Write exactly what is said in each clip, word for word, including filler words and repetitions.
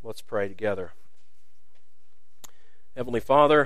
Let's pray together. Heavenly Father,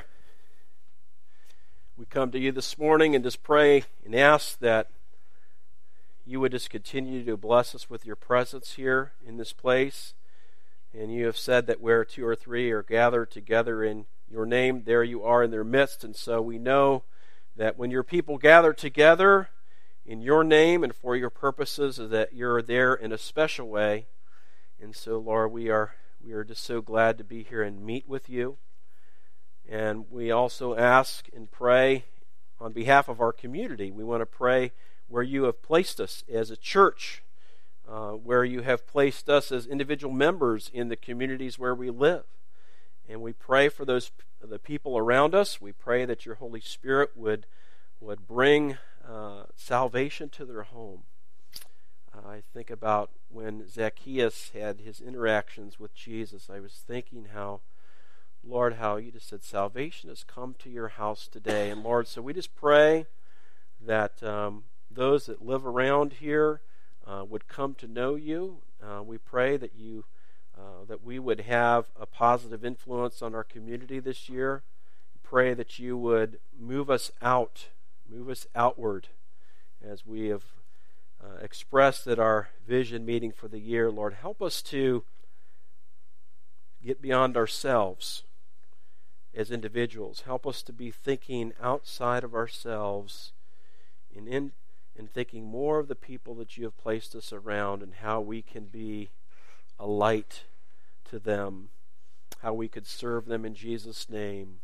we come to you this morning and just pray and ask that you would just continue to bless us with your presence here in this place. And you have said that where two or three are gathered together in your name, there you are in their midst. And so we know that when your people gather together in your name and for your purposes, that you're there in a special way. And so, Lord, we are we are just so glad to be here and meet with you. And we also ask and pray on behalf of our community. We want to pray where you have placed us as a church, uh, where you have placed us as individual members in the communities where we live. And we pray for those the people around us. We pray that your Holy Spirit would would bring uh, salvation to their home. Uh, I think about when Zacchaeus had his interactions with Jesus. I was thinking how, Lord, how you just said salvation has come to your house today. And Lord, so we just pray that um, those that live around here uh, would come to know you. Uh, we pray that you uh, that we would have a positive influence on our community this year. Pray that you would move us out, move us outward, as we have uh, expressed at our vision meeting for the year. Lord, help us to get beyond ourselves as individuals. Help us to be thinking outside of ourselves and in and thinking more of the people that you have placed us around and how we can be a light to them, how we could serve them in Jesus' name.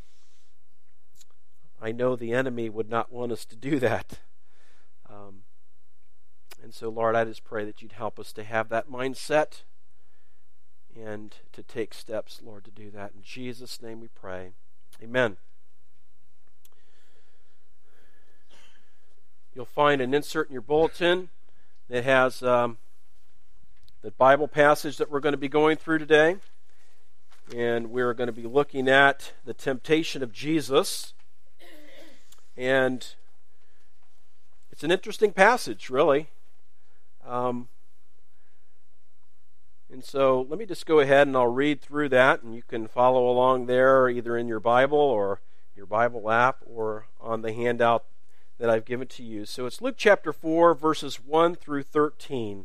I know the enemy would not want us to do that. Um, and so, Lord, I just pray that you'd help us to have that mindset and to take steps, Lord, to do that. In Jesus' name we pray. Amen. You'll find an insert in your bulletin that has um, the Bible passage that we're going to be going through today. And we're going to be looking at the temptation of Jesus. And it's an interesting passage, really. Um, and so let me just go ahead and I'll read through that, and you can follow along there either in your Bible or your Bible app or on the handout that I've given to you. So it's Luke chapter four, verses one through thirteen.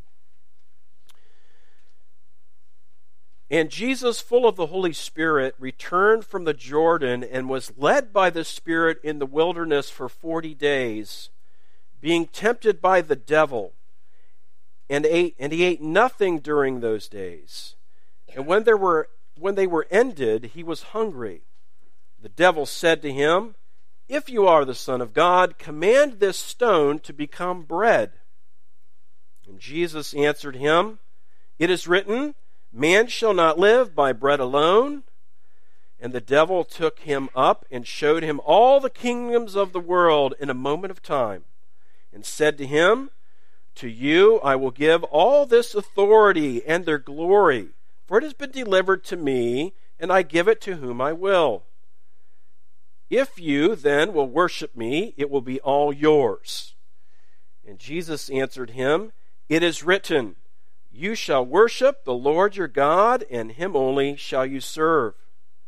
And Jesus, full of the Holy Spirit, returned from the Jordan and was led by the Spirit in the wilderness for forty days, being tempted by the devil. And ate, and he ate nothing during those days. And when there were when they were ended, he was hungry. The devil said to him, "If you are the Son of God, command this stone to become bread." And Jesus answered him, "It is written, man shall not live by bread alone." And the devil took him up and showed him all the kingdoms of the world in a moment of time, and said to him, "To you I will give all this authority and their glory, for it has been delivered to me, and I give it to whom I will. If you then will worship me, it will be all yours." And Jesus answered him, "It is written, you shall worship the Lord your God, and him only shall you serve."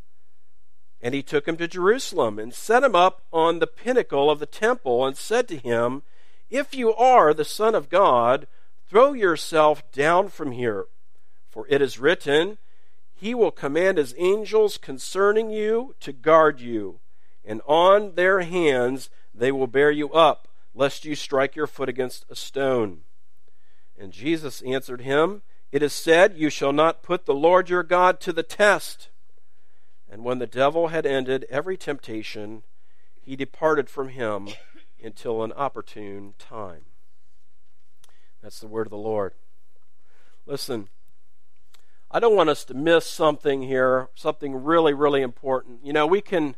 And he took him to Jerusalem and set him up on the pinnacle of the temple and said to him, "If you are the Son of God, throw yourself down from here. For it is written, he will command his angels concerning you to guard you, and on their hands they will bear you up, lest you strike your foot against a stone." And Jesus answered him, "It is said, you shall not put the Lord your God to the test." And when the devil had ended every temptation, he departed from him until an opportune time. That's the word of the Lord. Listen, I don't want us to miss something here, something really, really important. You know, we can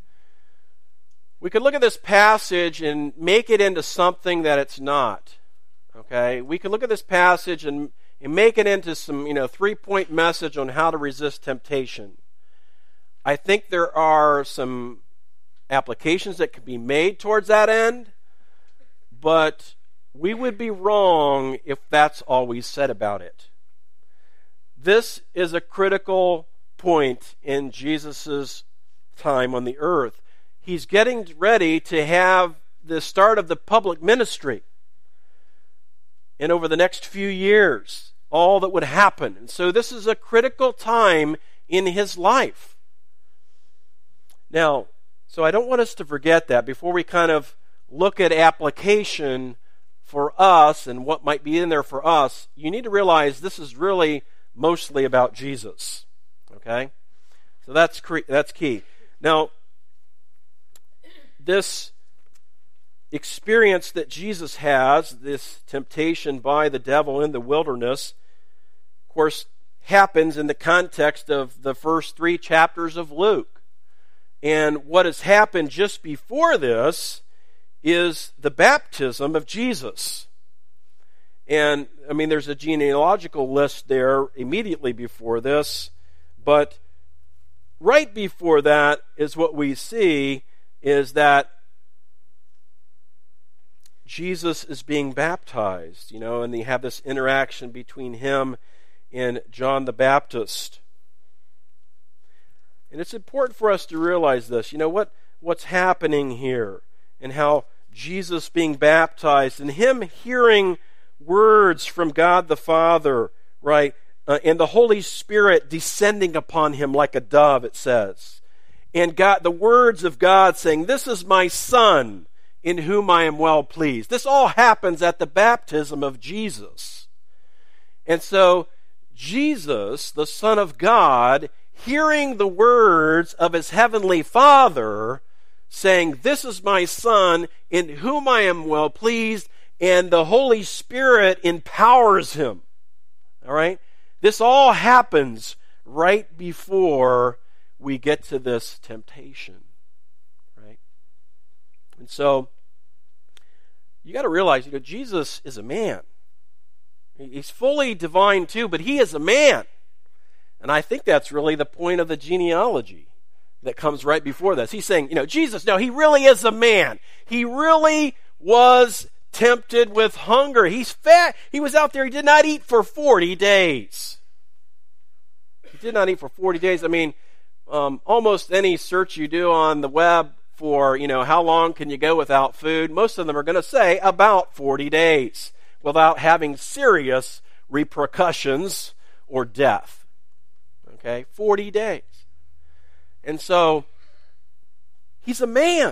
we could look at this passage and make it into something that it's not. Okay? We could look at this passage and, and make it into some, you know, three-point message on how to resist temptation. I think there are some applications that can be made towards that end, but we would be wrong if that's all we said about it. this is a critical point in Jesus' time on the earth. He's getting ready to have the start of the public ministry. And over the next few years, all that would happen. And so this is a critical time in his life. Now, so I don't want us to forget that before we kind of look at application for us and what might be in there for us. You need to realize this is really mostly about Jesus. Okay? So that's that's key. Now, this experience that Jesus has, this temptation by the devil in the wilderness, of course, happens in the context of the first three chapters of Luke. And what has happened just before this is the baptism of Jesus. And, I mean, there's a genealogical list there immediately before this, but right before that is what we see is that Jesus is being baptized, you know, and you have this interaction between him and John the Baptist. And it's important for us to realize this, you know, what, what's happening here, and how Jesus being baptized, and him hearing words from God the Father, right, uh, and the Holy Spirit descending upon him like a dove, it says. And God, the words of God saying, "This is my Son, in whom I am well pleased." This all happens at the baptism of Jesus. And so, Jesus, the Son of God, hearing the words of his heavenly Father, saying, "This is my Son, in whom I am well pleased," and the Holy Spirit empowers him. All right? This all happens right before we get to this temptation. Right? And so, you got to realize, you know, Jesus is a man. He's fully divine too, but he is a man. And I think that's really the point of the genealogy that comes right before this. He's saying, you know, Jesus, no, he really is a man. He really was tempted with hunger. He's fat. He was out there. He did not eat for forty days. He did not eat for forty days. I mean, um, almost any search you do on the web for, you know, how long can you go without food, most of them are going to say about forty days without having serious repercussions or death. Okay, forty days. And so, he's a man.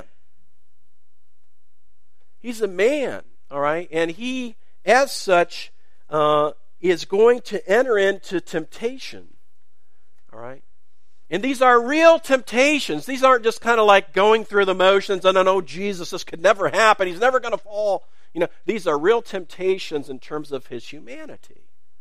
He's a man, all right? And he, as such, uh, is going to enter into temptation, all right? And these are real temptations. These aren't just kind of like going through the motions, and I know Jesus, this could never happen. He's never going to fall. You know, these are real temptations in terms of his humanity.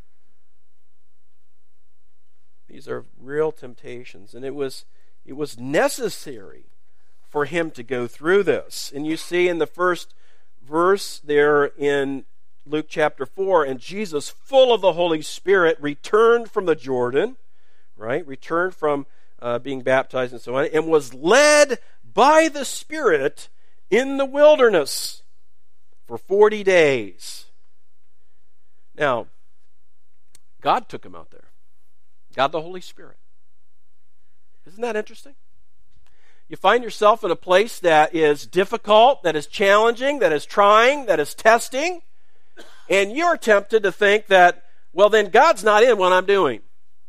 These are real temptations, and it was it was necessary for him to go through this. And you see in the first verse there in Luke chapter four, and Jesus, full of the Holy Spirit, returned from the Jordan, right? Returned from uh, being baptized and so on, and was led by the Spirit in the wilderness for forty days. Now, God took him out there. God the Holy Spirit. Isn't that interesting? You find yourself in a place that is difficult, that is challenging, that is trying, that is testing, and you're tempted to think that, well, then God's not in what I'm doing.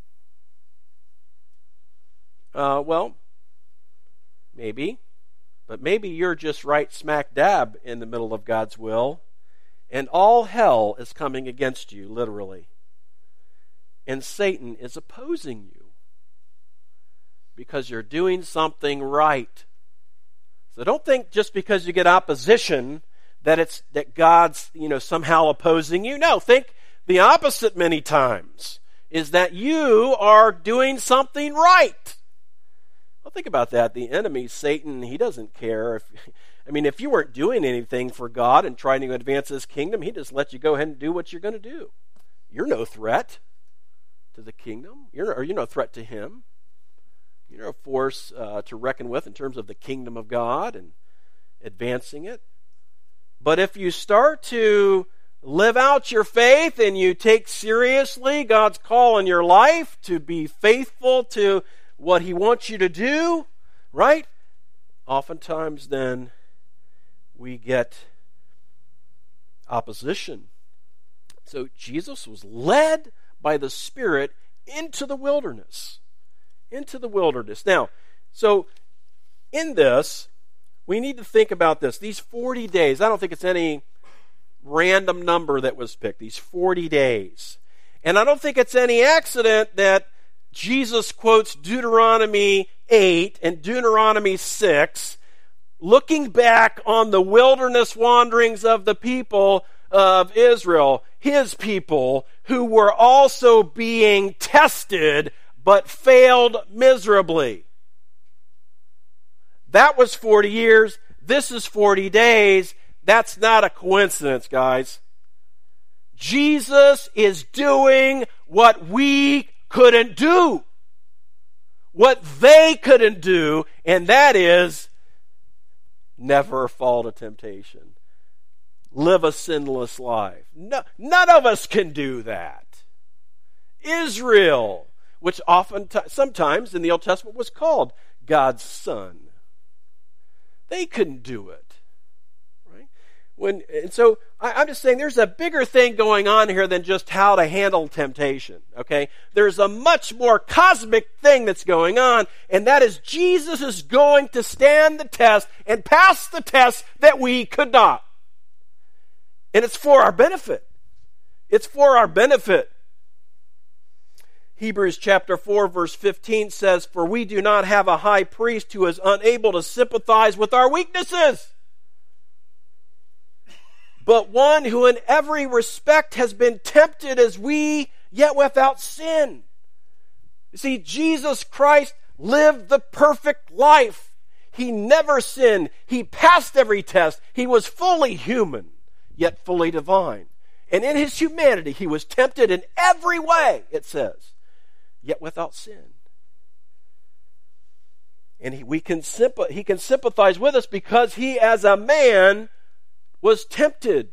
Uh, well, maybe, but maybe you're just right smack dab in the middle of God's will, and all hell is coming against you, literally. And Satan is opposing you because you're doing something right. So don't think just because you get opposition that it's that God's, you know, somehow opposing you. No, think the opposite many times, is that you are doing something right. Well, think about that. The enemy, Satan, he doesn't care. If, I mean, if you weren't doing anything for God and trying to advance his kingdom, he'd just let you go ahead and do what you're going to do. You're no threat to the kingdom. You're, or you're no threat to him. You're no force uh, to reckon with in terms of the kingdom of God and advancing it. But if you start to live out your faith and you take seriously God's call in your life to be faithful to what He wants you to do, right? Oftentimes then we get opposition. So Jesus was led by the Spirit into the wilderness. Into the wilderness. Now, so in this, we need to think about this. These forty days, I don't think it's any random number that was picked, these forty days. And I don't think it's any accident that Jesus quotes Deuteronomy eight and Deuteronomy six, looking back on the wilderness wanderings of the people of Israel, His people, who were also being tested but failed miserably. That was forty years. This is forty days. That's not a coincidence, guys. Jesus is doing what we couldn't do. What they couldn't do, and that is never fall to temptation. Live a sinless life. No, none of us can do that. Israel, which often, sometimes in the Old Testament was called God's son, they couldn't do it. Right? When, and so I, I'm just saying there's a bigger thing going on here than just how to handle temptation. Okay? There's a much more cosmic thing that's going on, and that is Jesus is going to stand the test and pass the test that we could not. And it's for our benefit. It's for our benefit. Hebrews chapter four verse fifteen says, "For we do not have a high priest who is unable to sympathize with our weaknesses, but one who in every respect has been tempted as we, yet without sin." You see, Jesus Christ lived the perfect life. He never sinned. He passed every test. He was fully human, yet fully divine. And in His humanity, He was tempted in every way, it says, yet without sin. And he, we can sympath- he can sympathize with us because He, as a man, was tempted.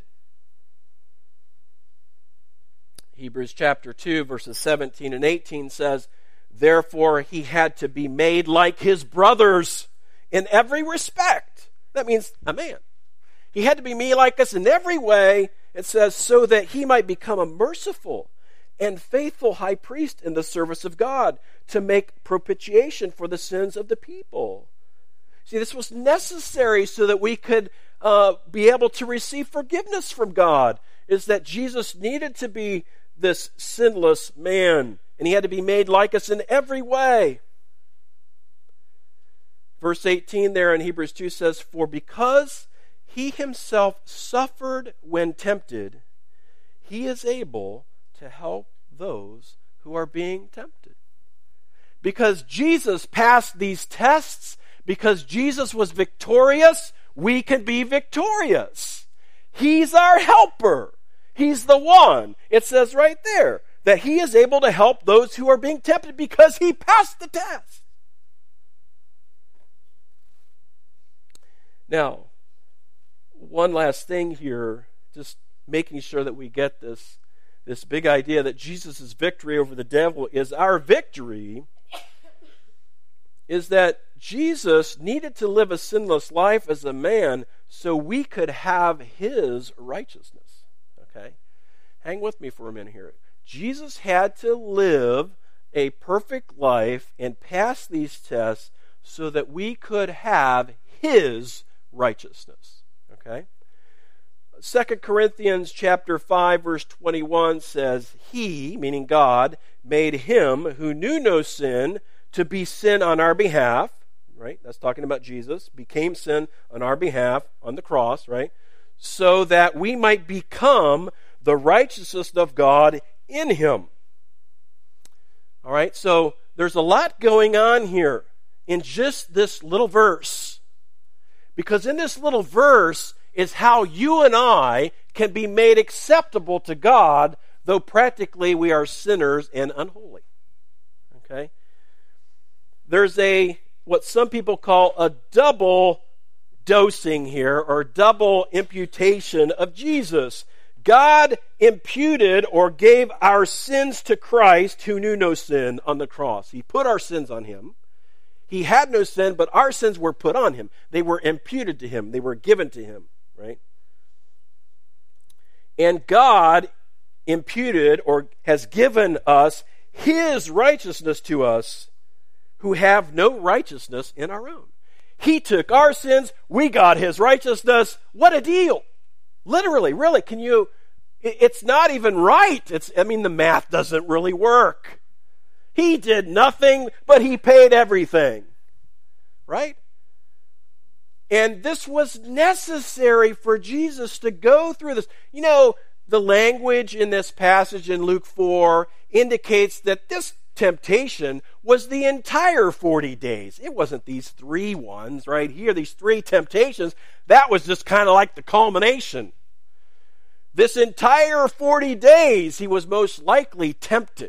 Hebrews chapter two, verses seventeen and eighteen says, "Therefore He had to be made like His brothers in every respect." That means a man. He had to be made like us in every way, it says, so that He might become a merciful and faithful high priest in the service of God to make propitiation for the sins of the people. See, this was necessary so that we could uh, be able to receive forgiveness from God, is that Jesus needed to be this sinless man, and He had to be made like us in every way. Verse eighteen there in Hebrews two says, "For because He Himself suffered when tempted, He is able to help those who are being tempted." Because Jesus passed these tests, because Jesus was victorious, we can be victorious. He's our helper. He's the one. It says right there that He is able to help those who are being tempted because He passed the test. Now, one last thing here, just making sure that we get this, this big idea that Jesus' victory over the devil is our victory, is that Jesus needed to live a sinless life as a man so we could have His righteousness. Okay? Hang with me for a minute here. Jesus had to live a perfect life and pass these tests so that we could have His righteousness. Okay? Second Corinthians chapter five verse twenty-one says, "He," meaning God, "made Him who knew no sin to be sin on our behalf," right? That's talking about Jesus, became sin on our behalf on the cross, right? "So that we might become the righteousness of God in Him." All right, so there's a lot going on here in just this little verse. Because in this little verse is how you and I can be made acceptable to God, though practically we are sinners and unholy. Okay? There's a, what some people call a double dosing here, or double imputation of Jesus. God imputed or gave our sins to Christ, who knew no sin, on the cross. He put our sins on him. He had no sin, but our sins were put on him. They were imputed to him. They were given to him, right? And God imputed or has given us his righteousness to us who have no righteousness in our own. He took our sins, we got his righteousness. What a deal. Literally, really, can you, it's not even right. It's, I mean, the math doesn't really work. He did nothing, but he paid everything. Right? And this was necessary for Jesus to go through this. You know, the language in this passage in Luke four indicates that this temptation was the entire forty days. It wasn't these three ones right here, these three temptations. That was just kind of like the culmination. This entire forty days, he was most likely tempted.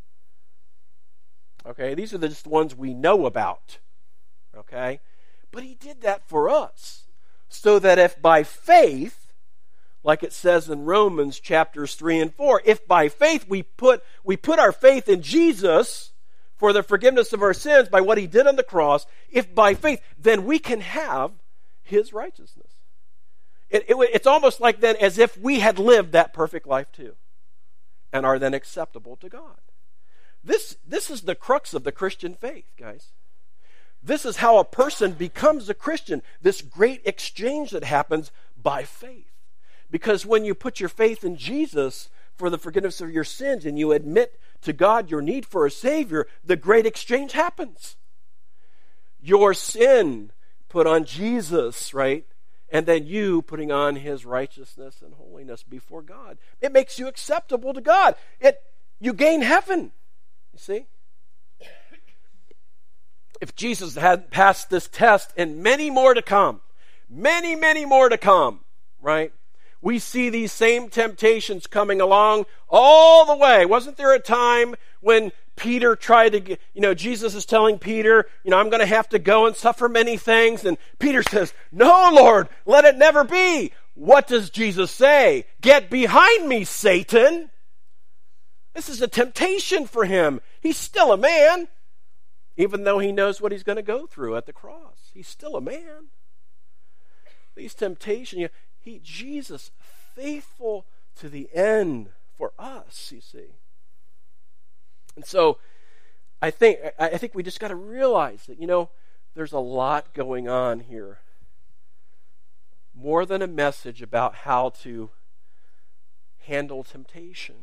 Okay, these are the just ones we know about. Okay? But he did that for us, so that if by faith, like it says in Romans chapters three and four, if by faith we put we put our faith in Jesus for the forgiveness of our sins by what he did on the cross, if by faith, then we can have his righteousness. It, it, it's almost like then as if we had lived that perfect life too, and are then acceptable to God. This, this is the crux of the Christian faith, guys. This is how a person becomes a Christian, this great exchange that happens by faith. Because when you put your faith in Jesus for the forgiveness of your sins and you admit to God your need for a Savior, the great exchange happens. Your sin put on Jesus, right? And then you putting on his righteousness and holiness before God. It makes you acceptable to God. It, you gain heaven, you see? If Jesus had passed this test and many more to come, many, many more to come, right? We see these same temptations coming along all the way. Wasn't there a time when Peter tried to get, you know, Jesus is telling Peter, you know, I'm going to have to go and suffer many things. And Peter says, no, Lord, let it never be. What does Jesus say? Get behind me, Satan. This is a temptation for him. He's still a man, even though he knows what he's going to go through at the cross. He's still a man. These temptations, you know, He, Jesus, faithful to the end for us, you see. And so, I think I think we just got to realize that, you know, there's a lot going on here. More than a message about how to handle temptation.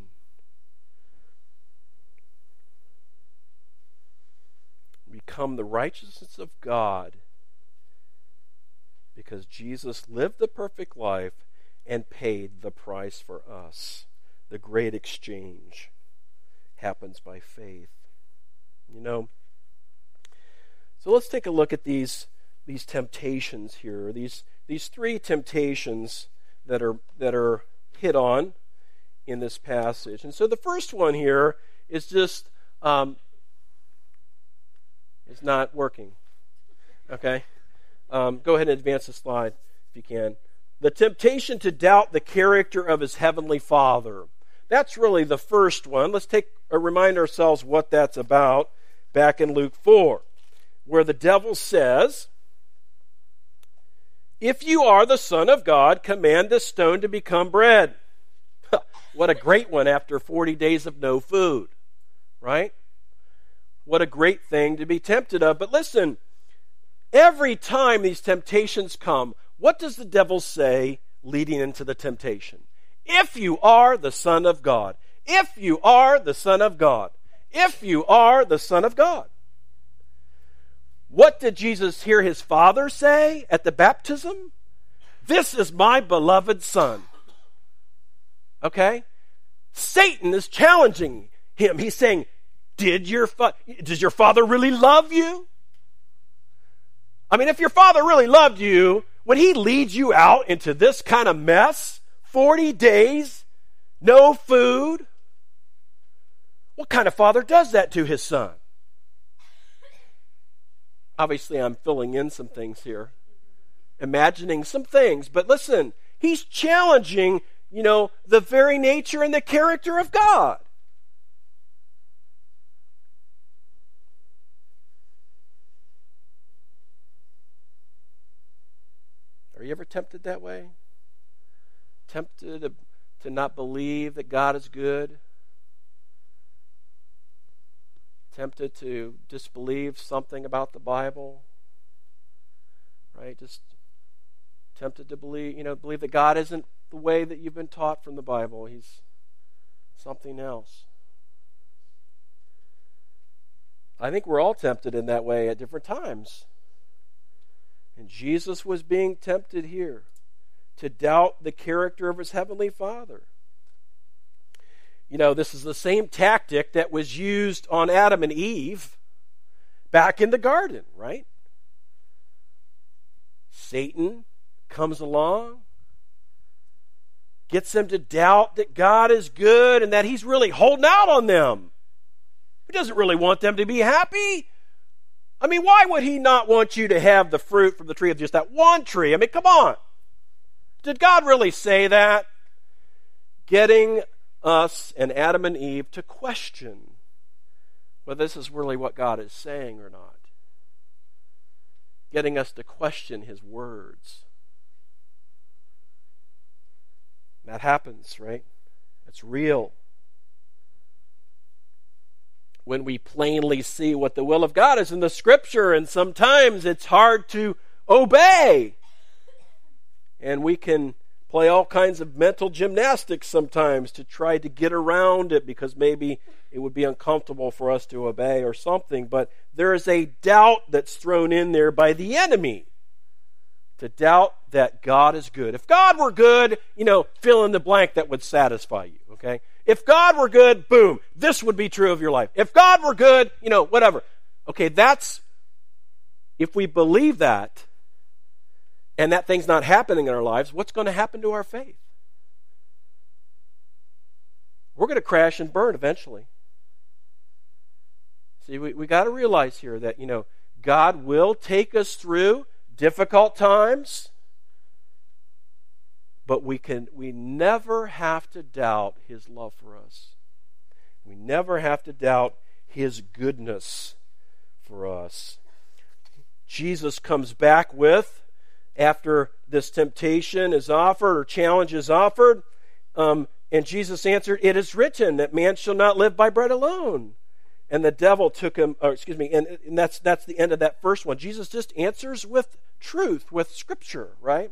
Become the righteousness of God, because Jesus lived the perfect life and paid the price for us. The great exchange happens by faith. You know, so let's take a look at these these temptations here. These these three temptations that are that are hit on in this passage. And so the first one here is just um, it's not working. Okay. Um, go ahead and advance the slide if you can. The temptation to doubt the character of his heavenly Father. That's really the first one. Let's take a remind ourselves what that's about back in Luke four, where the devil says, if you are the Son of God, command this stone to become bread. What a great one after forty days of no food, right? What a great thing to be tempted of. But listen, every time these temptations come, what does the devil say leading into the temptation? If you are the Son of God. If you are the Son of God. If you are the Son of God. What did Jesus hear his Father say at the baptism? This is my beloved Son. Okay? Satan is challenging him. He's saying, Did your fa- does your Father really love you? I mean, if your Father really loved you, would he lead you out into this kind of mess? forty days, no food? What kind of father does that to his son? Obviously, I'm filling in some things here, imagining some things. But listen, he's challenging you know, the very nature and the character of God. Are you ever tempted that way? Tempted to, to not believe that God is good? Tempted to disbelieve something about the Bible? Right? Just tempted to believe, you know, believe that God isn't the way that you've been taught from the Bible. He's something else. I think we're all tempted in that way at different times. And Jesus was being tempted here to doubt the character of his heavenly Father. You know, this is the same tactic that was used on Adam and Eve back in the garden, right? Satan comes along, gets them to doubt that God is good and that he's really holding out on them. He doesn't really want them to be happy. I mean, why would he not want you to have the fruit from the tree of just that one tree? I mean, come on. Did God really say that? Getting us and Adam and Eve to question whether this is really what God is saying or not. Getting us to question his words. That happens, right? It's real. When we plainly see what the will of God is in the Scripture, and sometimes it's hard to obey. And we can play all kinds of mental gymnastics sometimes to try to get around it because maybe it would be uncomfortable for us to obey or something. But there is a doubt that's thrown in there by the enemy to doubt that God is good. If God were good, you know, fill in the blank that would satisfy you, okay? If God were good, boom, this would be true of your life. If God were good, you know, whatever. Okay, that's, if we believe that, and that thing's not happening in our lives, what's going to happen to our faith? We're going to crash and burn eventually. See, we, we got to realize here that, you know, God will take us through difficult times, but we can we never have to doubt his love for us. We never have to doubt his goodness for us. Jesus comes back with, after this temptation is offered or challenge is offered, um, and Jesus answered, "It is written that man shall not live by bread alone." And the devil took him, or excuse me, and, and that's that's the end of that first one. Jesus just answers with truth, with Scripture, right?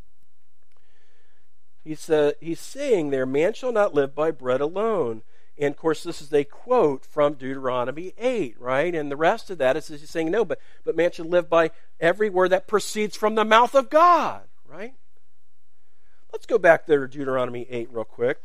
He's, uh, he's saying there, man shall not live by bread alone. And of course, this is a quote from Deuteronomy eight, right? And the rest of that is he's saying, no, but, but man should live by every word that proceeds from the mouth of God, right? Let's go back there to Deuteronomy eight real quick.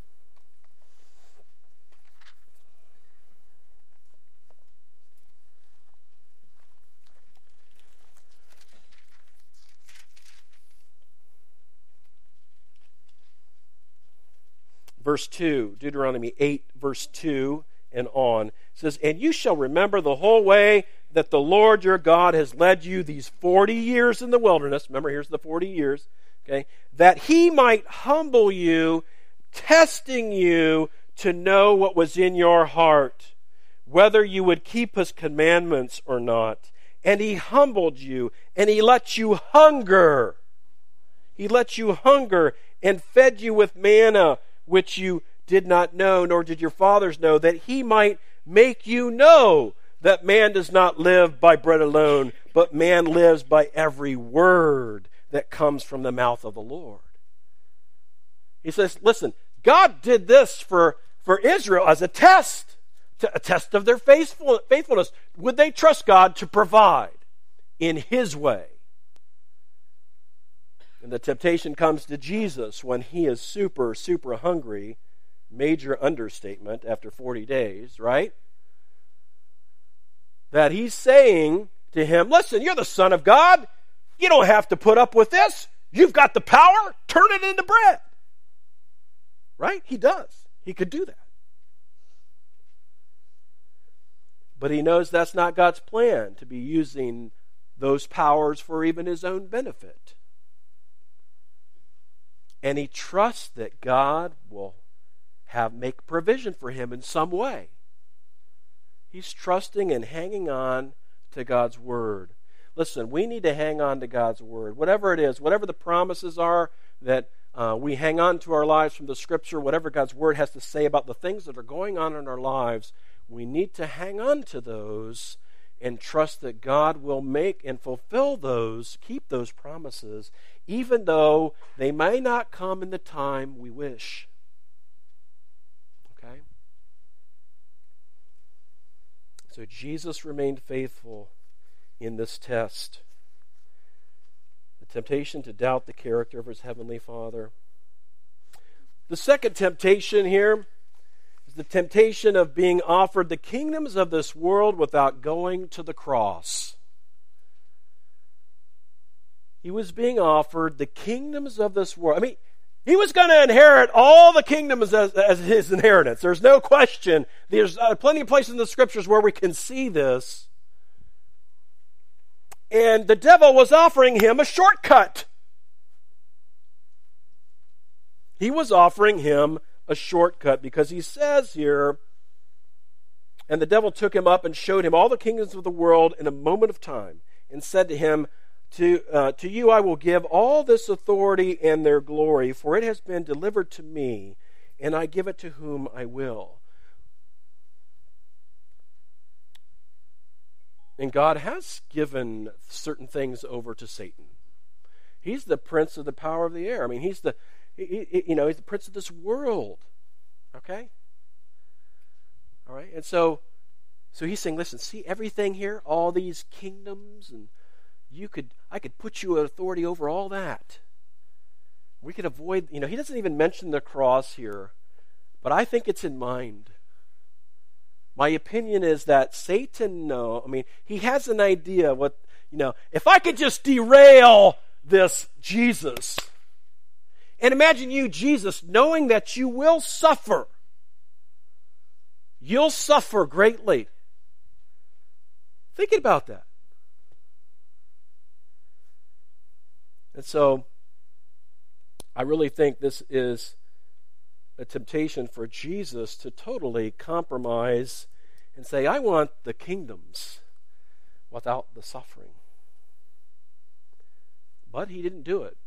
Verse two, Deuteronomy eight, verse two and on, says, "And you shall remember the whole way that the Lord your God has led you these forty years in the wilderness." Remember, here's the forty years, okay? "That he might humble you, testing you to know what was in your heart, whether you would keep his commandments or not. And he humbled you, and he let you hunger. He let you hunger and fed you with manna, which you did not know, nor did your fathers know, that he might make you know that man does not live by bread alone, but man lives by every word that comes from the mouth of the Lord." He says, listen, God did this for, for Israel as a test, to, a test of their faithful, faithfulness. Would they trust God to provide in his way? And the temptation comes to Jesus when he is super, super hungry. Major understatement after forty days, right? That he's saying to him, listen, you're the Son of God. You don't have to put up with this. You've got the power. Turn it into bread. Right? He does. He could do that. But he knows that's not God's plan, to be using those powers for even his own benefit. And he trusts that God will have make provision for him in some way. He's trusting and hanging on to God's word. Listen, we need to hang on to God's word. Whatever it is, whatever the promises are that uh, we hang on to our lives from the Scripture, whatever God's word has to say about the things that are going on in our lives, we need to hang on to those and trust that God will make and fulfill those, keep those promises, even though they may not come in the time we wish. Okay? So Jesus remained faithful in this test. The temptation to doubt the character of his heavenly Father. The second temptation here is the temptation of being offered the kingdoms of this world without going to the cross. He was being offered the kingdoms of this world. I mean, he was going to inherit all the kingdoms as, as his inheritance. There's no question. There's uh, plenty of places in the Scriptures where we can see this. And the devil was offering him a shortcut. He was offering him a shortcut because he says here, and the devil took him up and showed him all the kingdoms of the world in a moment of time, and said to him, to, uh, to you I will give all this authority and their glory, for it has been delivered to me, and I give it to whom I will. And God has given certain things over to Satan. He's the prince of the power of the air. I mean, he's the, he, he, you know, he's the prince of this world. Okay? All right? And so, so he's saying, listen, see everything here, all these kingdoms, and you could, I could put you at authority over all that. We could avoid, you know, he doesn't even mention the cross here, but I think it's in mind. My opinion is that Satan, no, I mean, he has an idea what, you know, if I could just derail this Jesus. And imagine you, Jesus, knowing that you will suffer. You'll suffer greatly. Thinking about that. And so, I really think this is a temptation for Jesus to totally compromise and say, I want the kingdoms without the suffering. But he didn't do it.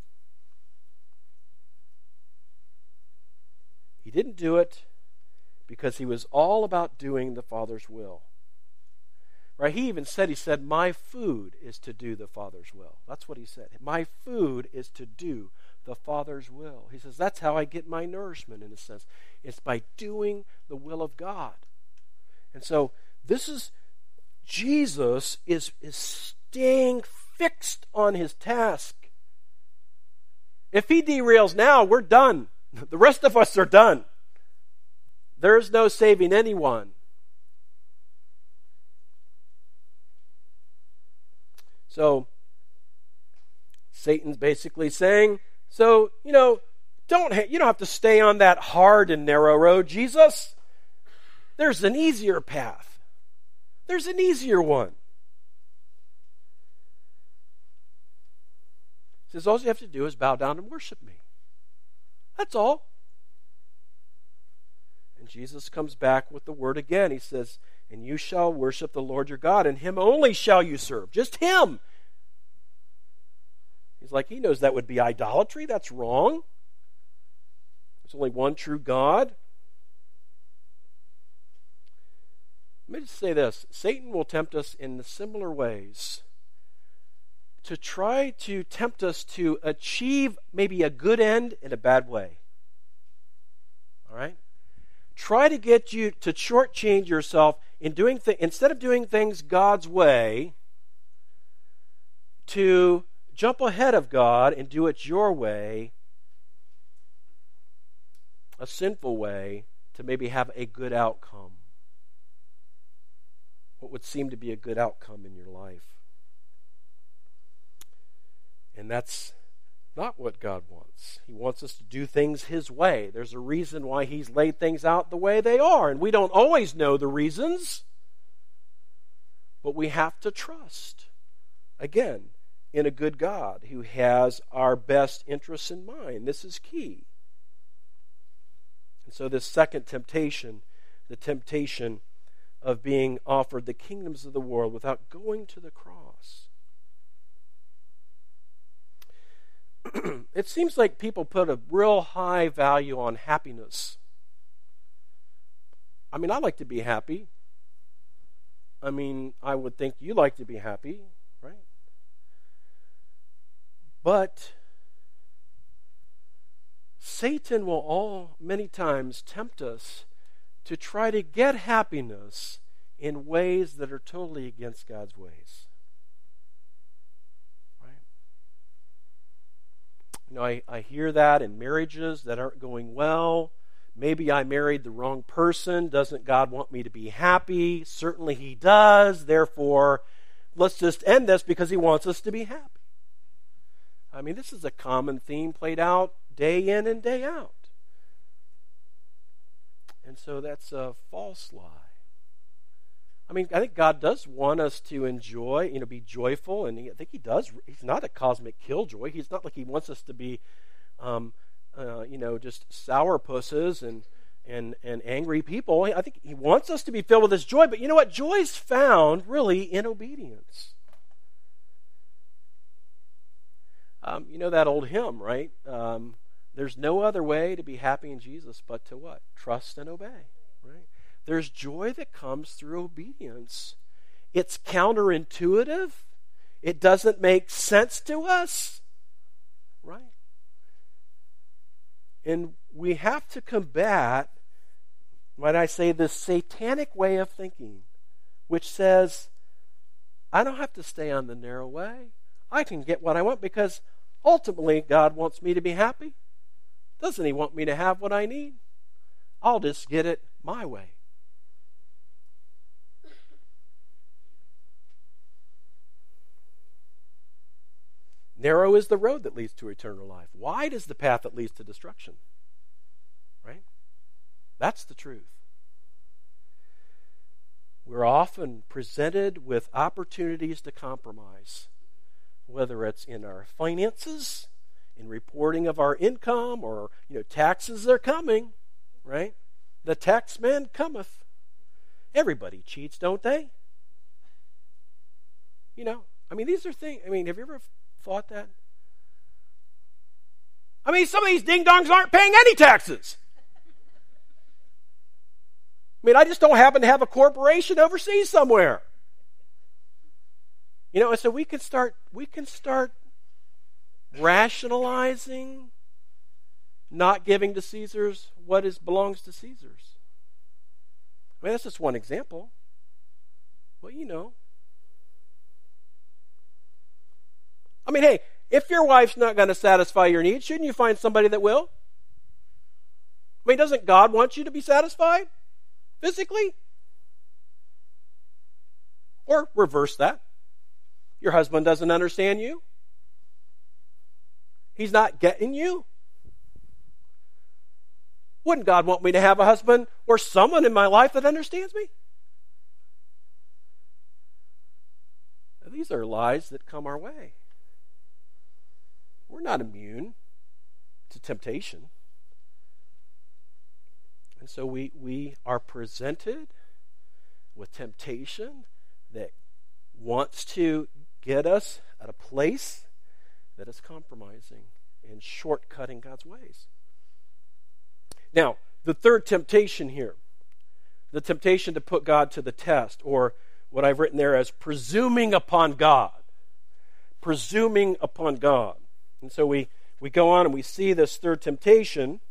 He didn't do it because he was all about doing the Father's will. Right? He even said, he said, my food is to do the Father's will. That's what he said. My food is to do the Father's will. He says, that's how I get my nourishment, in a sense. It's by doing the will of God. And so, this is, Jesus is, is staying fixed on his task. If he derails now, we're done. The rest of us are done. There's no saving anyone. So, Satan's basically saying, so, you know, don't ha- you don't have to stay on that hard and narrow road, Jesus. There's an easier path. There's an easier one. He says, all you have to do is bow down and worship me. That's all. And Jesus comes back with the word again. He says, and you shall worship the Lord your God, and him only shall you serve. Just him. He's like, he knows that would be idolatry. That's wrong. There's only one true God. Let me just say this. Satan will tempt us in similar ways to try to tempt us to achieve maybe a good end in a bad way. All right? Try to get you to shortchange yourself in doing th- instead of doing things God's way, to jump ahead of God and do it your way, a sinful way, to maybe have a good outcome. What would seem to be a good outcome in your life. And that's not what God wants. He wants us to do things his way. There's a reason why he's laid things out the way they are. And we don't always know the reasons, but we have to trust. Again, in a good God who has our best interests in mind. This is key. And so this second temptation, the temptation of being offered the kingdoms of the world without going to the cross. It seems like people put a real high value on happiness. I mean, I like to be happy. I mean, I would think you like to be happy, right? But Satan will all many times tempt us to try to get happiness in ways that are totally against God's ways. Right? You know, I, I hear that in marriages that aren't going well. Maybe I married the wrong person. Doesn't God want me to be happy? Certainly He does. Therefore, let's just end this because He wants us to be happy. I mean, this is a common theme played out day in and day out. And so that's a false lie. I mean, I think God does want us to enjoy, you know, be joyful, and he, I think He does. He's not a cosmic killjoy. He's not like He wants us to be, um, uh, you know, just sourpusses and and and angry people. I think He wants us to be filled with His joy. But you know what? Joy is found really in obedience. Um, you know that old hymn, right? Um, There's no other way to be happy in Jesus but to what? Trust and obey, right? There's joy that comes through obedience. It's counterintuitive. It doesn't make sense to us, right? And we have to combat, might I say, this satanic way of thinking, which says, I don't have to stay on the narrow way. I can get what I want because ultimately God wants me to be happy. Doesn't He want me to have what I need? I'll just get it my way. Narrow is the road that leads to eternal life. Wide is the path that leads to destruction. Right? That's the truth. We're often presented with opportunities to compromise, whether it's in our finances, in reporting of our income, or, you know, taxes are coming, right? The tax man cometh. Everybody cheats, don't they? You know, I mean, these are things, I mean, have you ever thought that? I mean, some of these ding-dongs aren't paying any taxes. I mean, I just don't happen to have a corporation overseas somewhere. You know, and so we can start, we can start rationalizing not giving to Caesar's what is belongs to Caesar's. I mean, that's just one example. Well, you know. I mean, hey, if your wife's not going to satisfy your needs, shouldn't you find somebody that will? I mean, doesn't God want you to be satisfied physically? Or reverse that. Your husband doesn't understand you. He's not getting you. Wouldn't God want me to have a husband or someone in my life that understands me? Now, these are lies that come our way. We're not immune to temptation. And so we, we are presented with temptation that wants to get us at a place that is compromising and shortcutting God's ways. Now, the third temptation here, the temptation to put God to the test, or what I've written there as presuming upon God. Presuming upon God. And so we, we go on and we see this third temptation.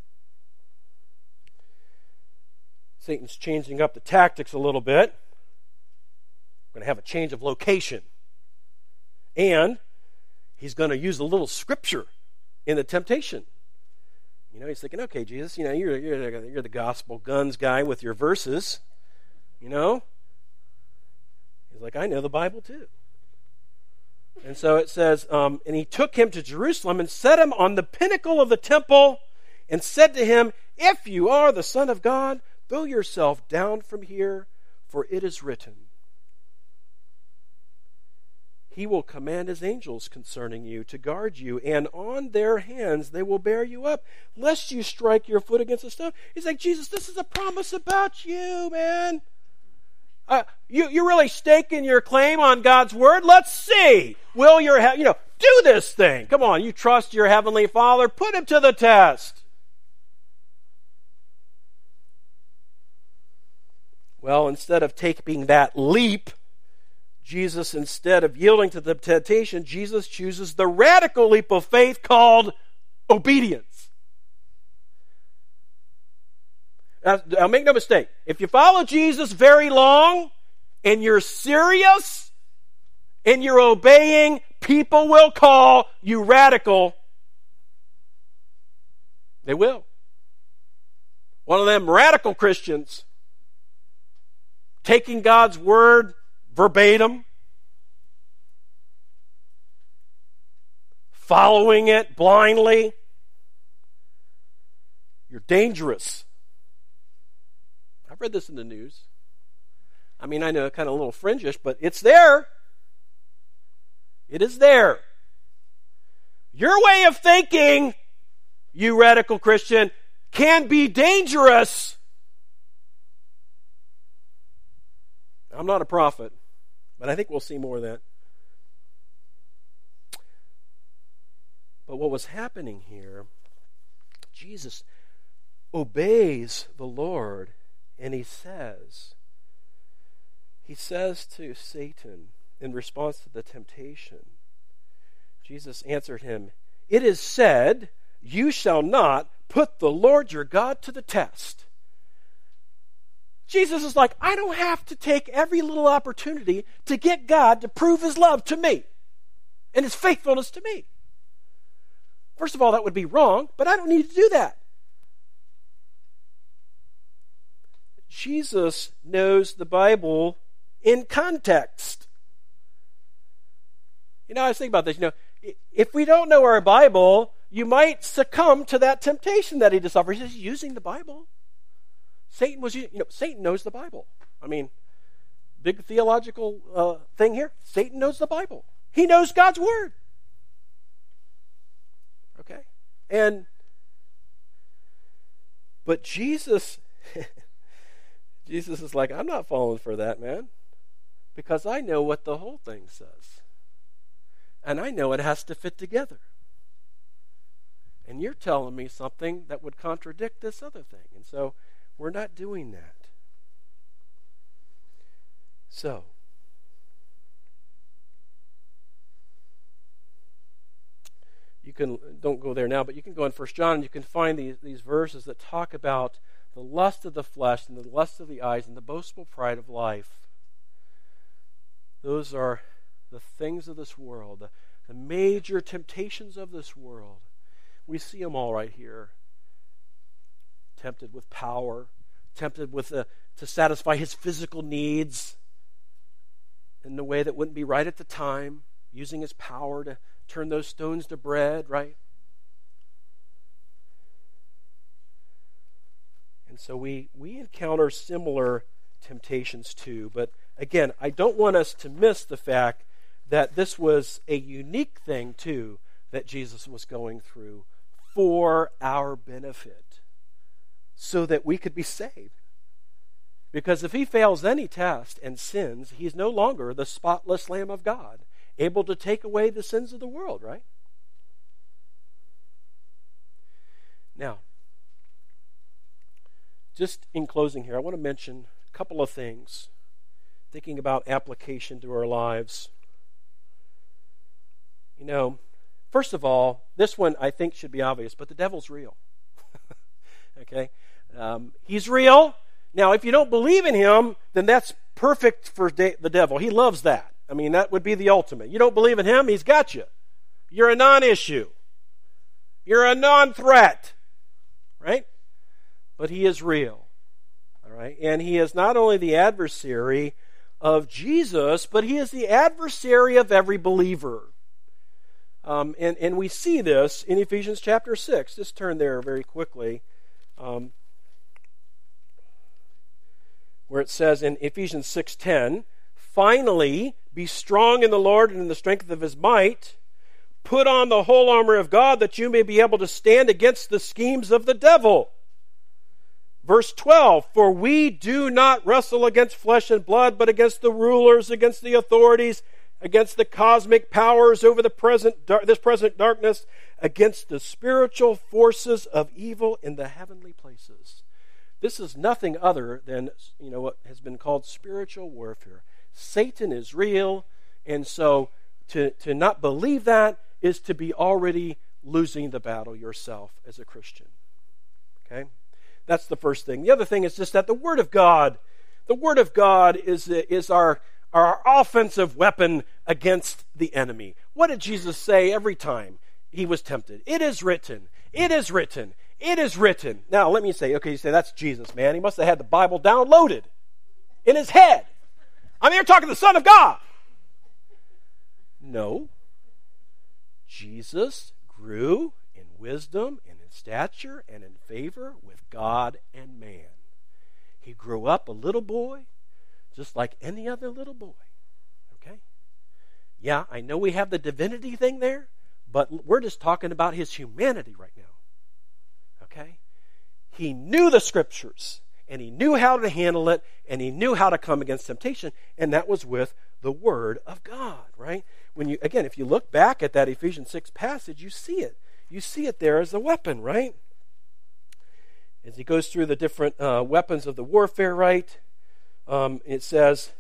Satan's changing up the tactics a little bit. We're going to have a change of location. And he's going to use a little scripture in the temptation. You know, he's thinking, okay, Jesus, you know, you're, you're, you're the gospel guns guy with your verses. You know? He's like, I know the Bible too. And so it says, um, and he took him to Jerusalem and set him on the pinnacle of the temple and said to him, if you are the Son of God, throw yourself down from here, for it is written, He will command his angels concerning you to guard you, and on their hands they will bear you up, lest you strike your foot against a stone. He's like, Jesus, this is a promise about you, man. Uh, you, you're really staking your claim on God's word? Let's see. Will your, you know, do this thing. Come on, you trust your heavenly Father. Put him to the test. Well, instead of taking that leap, Jesus, instead of yielding to the temptation, Jesus chooses the radical leap of faith called obedience. Now, now, make no mistake. If you follow Jesus very long and you're serious and you're obeying, people will call you radical. They will. One of them radical Christians taking God's word verbatim, following it blindly. You're dangerous. I've read this in the news. I mean, I know kind of a little fringish, but it's there. It is there. Your way of thinking, you radical Christian, can be dangerous. I'm not a prophet, but I think we'll see more of that. But what was happening here, Jesus obeys the Lord, and he says, he says to Satan in response to the temptation, Jesus answered him, "It is said, you shall not put the Lord your God to the test." Jesus is like, I don't have to take every little opportunity to get God to prove his love to me and his faithfulness to me. First of all, that would be wrong, but I don't need to do that. Jesus knows the Bible in context. You know, I was thinking about this. You know, if we don't know our Bible, you might succumb to that temptation that he just offers. He's using the Bible. Satan was, you know, Satan knows the Bible. I mean, big theological uh, thing here. Satan knows the Bible. He knows God's word. Okay? And, but Jesus, Jesus is like, I'm not falling for that, man. Because I know what the whole thing says. And I know it has to fit together. And you're telling me something that would contradict this other thing. And so, we're not doing that. So, you can, don't go there now, but you can go in First John and you can find these, these verses that talk about the lust of the flesh and the lust of the eyes and the boastful pride of life. Those are the things of this world, the, the major temptations of this world. We see them all right here. Tempted with power, tempted with a, to satisfy his physical needs in a way that wouldn't be right at the time, using his power to turn those stones to bread, right? And so we, we encounter similar temptations too. But again, I don't want us to miss the fact that this was a unique thing too that Jesus was going through for our benefit, so that we could be saved. Because if he fails any test and sins, he's no longer the spotless Lamb of God, able to take away the sins of the world, right? Now, just in closing here, I want to mention a couple of things, thinking about application to our lives. You know, first of all, this one I think should be obvious, but the devil's real. Okay? Um, he's real. Now, if you don't believe in him, then that's perfect for de- the devil. He loves that. I mean, that would be the ultimate. You don't believe in him, he's got you. You're a non-issue. You're a non-threat. Right? But he is real. All right? And he is not only the adversary of Jesus, but he is the adversary of every believer. Um, and, and we see this in Ephesians chapter six. Just turn there very quickly. Um, where it says in Ephesians six ten, Finally, be strong in the Lord and in the strength of his might. Put on the whole armor of God that you may be able to stand against the schemes of the devil. Verse twelve, for we do not wrestle against flesh and blood, but against the rulers, against the authorities, against the cosmic powers over the present this present darkness, against the spiritual forces of evil in the heavenly places. This is nothing other than, you know, what has been called spiritual warfare. Satan is real, and so to, to not believe that is to be already losing the battle yourself as a Christian. Okay? That's the first thing. The other thing is just that the Word of God, the Word of God is, is our, our offensive weapon against the enemy. What did Jesus say every time he was tempted? It is written. It is written. It is written. Now, let me say, okay, you say, that's Jesus, man. He must have had the Bible downloaded in his head. I mean, you're talking to the Son of God. No. Jesus grew in wisdom and in stature and in favor with God and man. He grew up a little boy, just like any other little boy. Okay? Yeah, I know we have the divinity thing there, but we're just talking about his humanity right now. Okay? He knew the scriptures, and he knew how to handle it, and he knew how to come against temptation, and that was with the Word of God, right? When you, again, if you look back at that Ephesians six passage, you see it. You see it there as a weapon, right? As he goes through the different uh, weapons of the warfare, right? Um, it says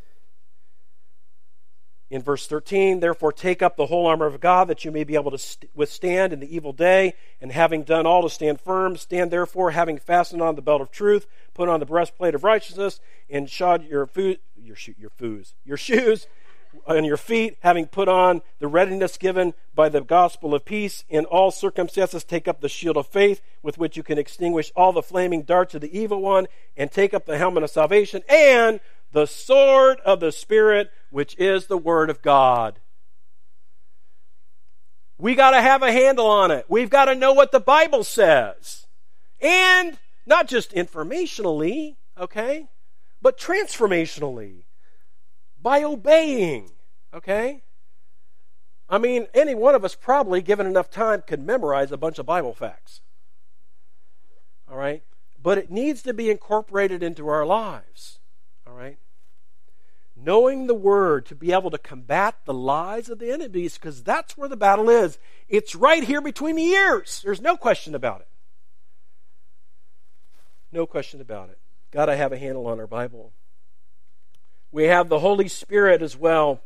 in verse thirteen, therefore take up the whole armor of God that you may be able to st- withstand in the evil day, and having done all to stand firm, stand therefore having fastened on the belt of truth, put on the breastplate of righteousness, and shod your fo- your, sho- your foos, your shoes on your feet, having put on the readiness given by the gospel of peace. In all circumstances take up the shield of faith, with which you can extinguish all the flaming darts of the evil one, and take up the helmet of salvation, and the sword of the Spirit, which is the Word of God. We got to have a handle on it. We've got to know what the Bible says. And not just informationally, okay, but transformationally. By obeying, okay? I mean, any one of us probably, given enough time, could memorize a bunch of Bible facts. All right? But it needs to be incorporated into our lives. All right? Knowing the Word to be able to combat the lies of the enemies, because that's where the battle is. It's right here between the ears. There's no question about it. No question about it. Got to have a handle on our Bible. We have the Holy Spirit as well.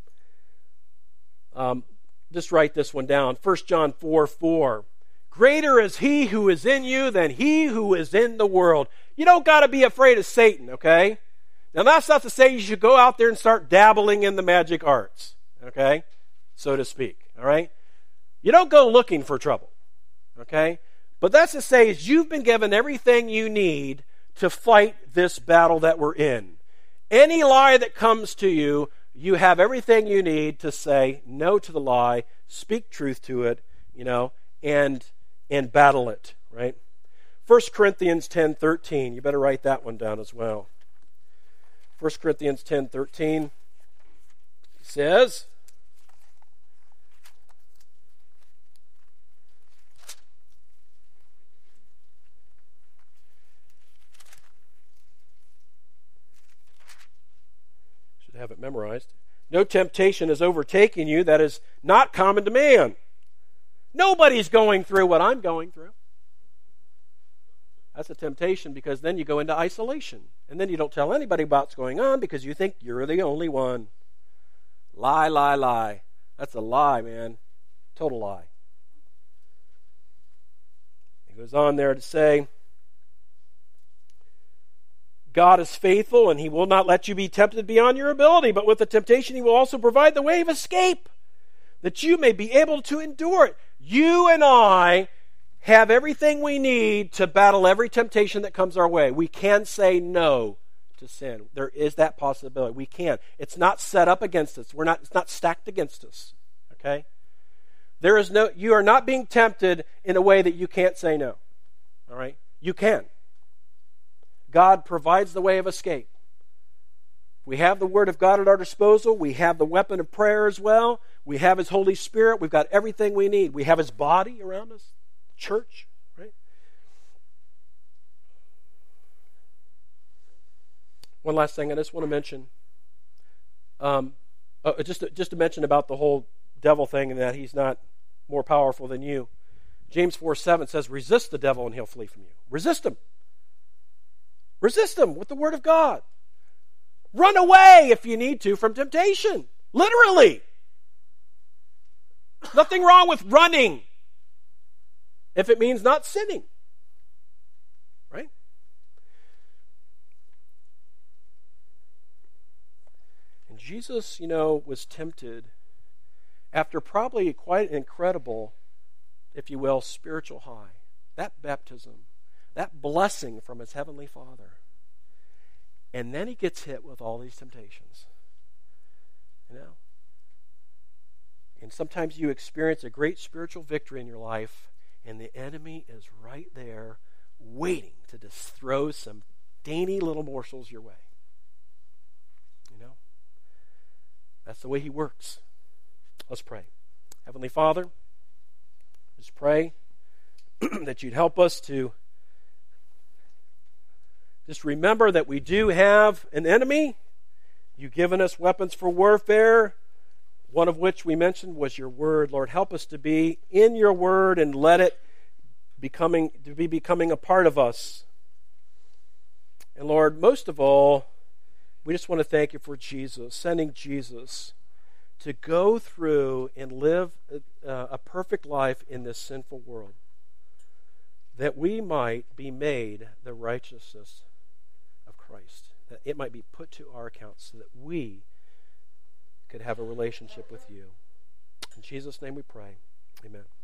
Um, just write this one down. First John four four. Greater is he who is in you than he who is in the world. You don't got to be afraid of Satan, okay? Now, that's not to say you should go out there and start dabbling in the magic arts, okay? So to speak, all right? You don't go looking for trouble, okay? But that's to say is you've been given everything you need to fight this battle that we're in. Any lie that comes to you, you have everything you need to say no to the lie, speak truth to it, you know, and and battle it, right? First Corinthians ten thirteen. You better write that one down as well. First Corinthians ten thirteen says, have it memorized. No temptation has overtaken you that is not common to man. Nobody's going through what I'm going through. That's a temptation, because then you go into isolation. And then you don't tell anybody about what's going on because you think you're the only one. Lie, lie, lie. That's a lie, man. Total lie. He goes on there to say, God is faithful, and he will not let you be tempted beyond your ability, but with the temptation he will also provide the way of escape, that you may be able to endure it. You and I have everything we need to battle every temptation that comes our way. We can say no to sin. There is that possibility. We can. It's not set up against us. We're not, it's not stacked against us. Okay? There is no, you are not being tempted in a way that you can't say no. All right? You can. God provides the way of escape We have the Word of God at our disposal. We have the weapon of prayer as well. We have His Holy Spirit. We've got everything we need. We have His body around us, church, right? One last thing I just want to mention. Um, uh, just, to, just to mention about the whole devil thing and that he's not more powerful than you. James four seven says, resist the devil and he'll flee from you. Resist him. Resist him with the Word of God. Run away if you need to from temptation. Literally. Nothing wrong with running if it means not sinning. Right? And Jesus, you know, was tempted after probably quite an incredible, if you will, spiritual high. That baptism, that blessing from His Heavenly Father. And then He gets hit with all these temptations. You know? And sometimes you experience a great spiritual victory in your life, and the enemy is right there waiting to just throw some dainty little morsels your way. You know? That's the way he works. Let's pray. Heavenly Father, let's pray that You'd help us to just remember that we do have an enemy. You've given us weapons for warfare, one of which we mentioned was Your Word. Lord, help us to be in Your Word and let it becoming to be becoming a part of us. And Lord, most of all, we just want to thank You for Jesus, sending Jesus to go through and live a, a perfect life in this sinful world, that we might be made the righteousness of Christ, that it might be put to our account so that we could have a relationship with You. In Jesus' name we pray. Amen.